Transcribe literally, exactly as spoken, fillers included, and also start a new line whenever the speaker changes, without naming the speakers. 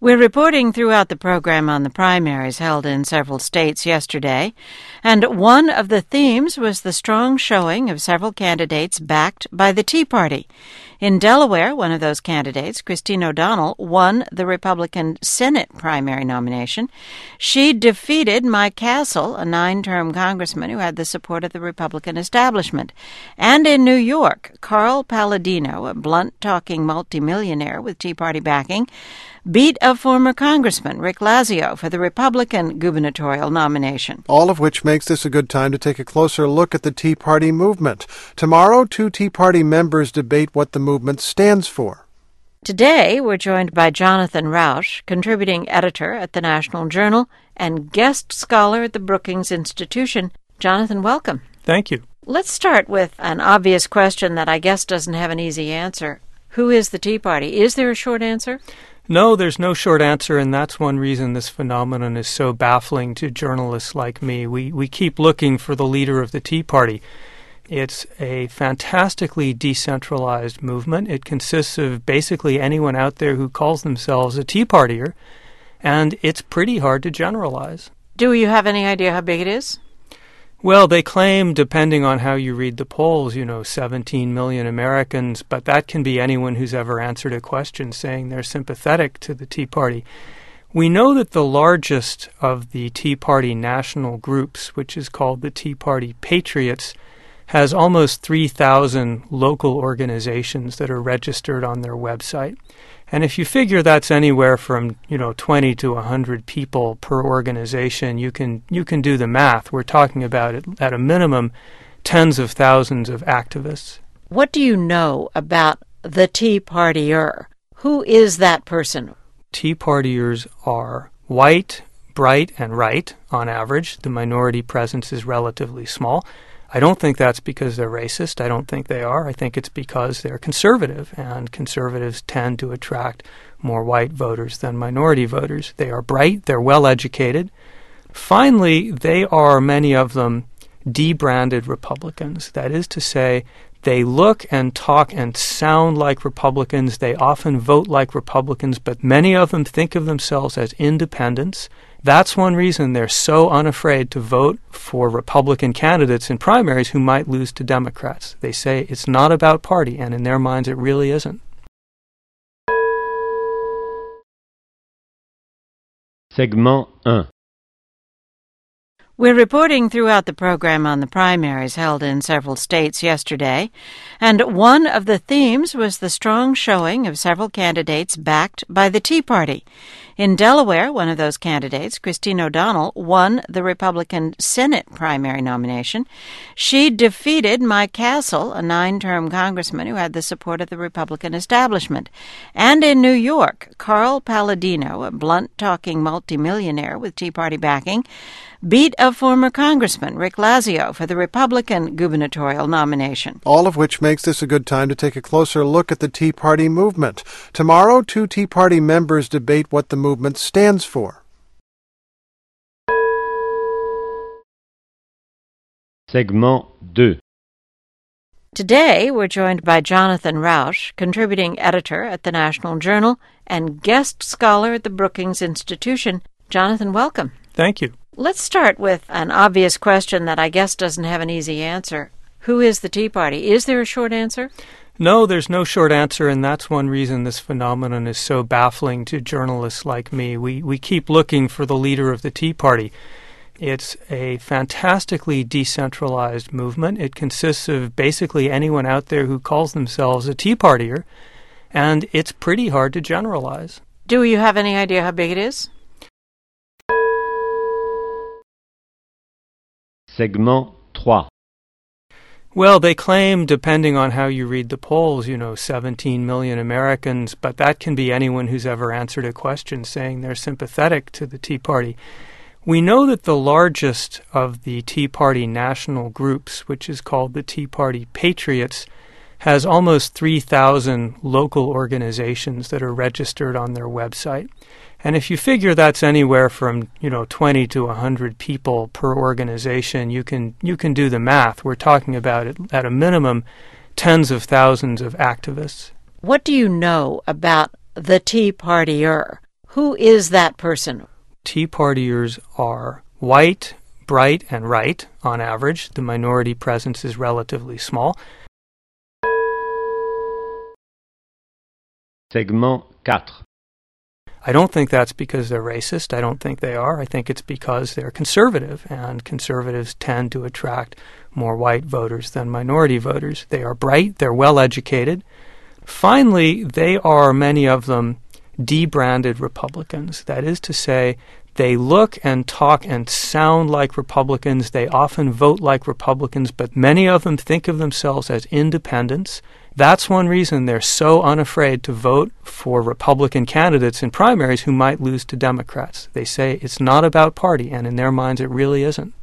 We're reporting throughout the program on the primaries held in several states yesterday, and one of the themes was the strong showing of several candidates backed by the Tea Party. In Delaware, one of those candidates, Christine O'Donnell, won the Republican Senate primary nomination. She defeated Mike Castle, a nine-term congressman who had the support of the Republican establishment. And in New York, Carl Palladino, a blunt-talking multimillionaire with Tea Party backing, beat a former congressman, Rick Lazio, for the Republican gubernatorial nomination.
All of which makes this a good time to take a closer look at the Tea Party movement. Tomorrow, two Tea Party members debate what the movement stands for.
Today, we're joined by Jonathan Rauch, contributing editor at the National Journal and guest scholar at the Brookings Institution. Jonathan, welcome.
Thank you.
Let's start with an obvious question that I guess doesn't have an easy answer. Who is the Tea Party? Is there a short answer?
No, there's no short answer, and that's one reason this phenomenon is so baffling to journalists like me. We we keep looking for the leader of the Tea Party. It's a fantastically decentralized movement. It consists of basically anyone out there who calls themselves a Tea Partier, and it's pretty hard to generalize.
Do you have any idea how big it is?
Well, they claim, depending on how you read the polls, you know, seventeen million Americans, but that can be anyone who's ever answered a question saying they're sympathetic to the Tea Party. We know that the largest of the Tea Party national groups, which is called the Tea Party Patriots, has almost three thousand local organizations that are registered on their website. And if you figure that's anywhere from, you know, twenty to one hundred people per organization, you can you can do the math. We're talking about, at a minimum, tens of thousands of activists.
What do you know about the Tea Partier? Who is that person?
Tea Partiers are white, bright, and right, on average. The minority presence is relatively small. I don't think that's because they're racist. I don't think they are. I think it's because they're conservative, and conservatives tend to attract more white voters than minority voters. They are bright. They're well-educated. Finally, they are, many of them, debranded Republicans. That is to say, they look and talk and sound like Republicans. They often vote like Republicans, but many of them think of themselves as independents. That's one reason they're so unafraid to vote for Republican candidates in primaries who might lose to Democrats. They say it's not about party, and in their minds it really isn't.
Segment one.
We're reporting throughout the program on the primaries held in several states yesterday, and one of the themes was the strong showing of several candidates backed by the Tea Party. In Delaware, one of those candidates, Christine O'Donnell, won the Republican Senate primary nomination. She defeated Mike Castle, a nine-term congressman who had the support of the Republican establishment. And in New York, Carl Palladino, a blunt-talking multimillionaire with Tea Party backing, beat a former congressman, Rick Lazio, for the Republican gubernatorial nomination.
All of which makes this a good time to take a closer look at the Tea Party movement. Tomorrow, two Tea Party members debate what the movement stands for.
Segment two.
Today, we're joined by Jonathan Rauch, contributing editor at the National Journal and guest scholar at the Brookings Institution. Jonathan, welcome.
Thank you.
Let's start with an obvious question that I guess doesn't have an easy answer. Who is the Tea Party? Is there a short answer?
No, there's no short answer, and that's one reason this phenomenon is so baffling to journalists like me. We we keep looking for the leader of the Tea Party. It's a fantastically decentralized movement. It consists of basically anyone out there who calls themselves a Tea Partier, and it's pretty hard to generalize.
Do you have any idea how big it is?
Segment three.
Well, they claim, depending on how you read the polls, you know, seventeen million Americans, but that can be anyone who's ever answered a question saying they're sympathetic to the Tea Party. We know that the largest of the Tea Party national groups, which is called the Tea Party Patriots, has almost three thousand local organizations that are registered on their website. And if you figure that's anywhere from, you know, twenty to one hundred people per organization, you can you can do the math. We're talking about, at a minimum, tens of thousands of activists.
What do you know about the Tea Partier? Who is that person?
Tea Partiers are white, bright, and right on average. The minority presence is relatively small.
Segment quatre.
I don't think that's because they're racist. I don't think they are. I think it's because they're conservative, and conservatives tend to attract more white voters than minority voters. They are bright, they're well educated. Finally, they are, many of them, debranded Republicans. That is to say, they look and talk and sound like Republicans. They often vote like Republicans, but many of them think of themselves as independents. That's one reason they're so unafraid to vote for Republican candidates in primaries who might lose to Democrats. They say it's not about party, and in their minds it really isn't.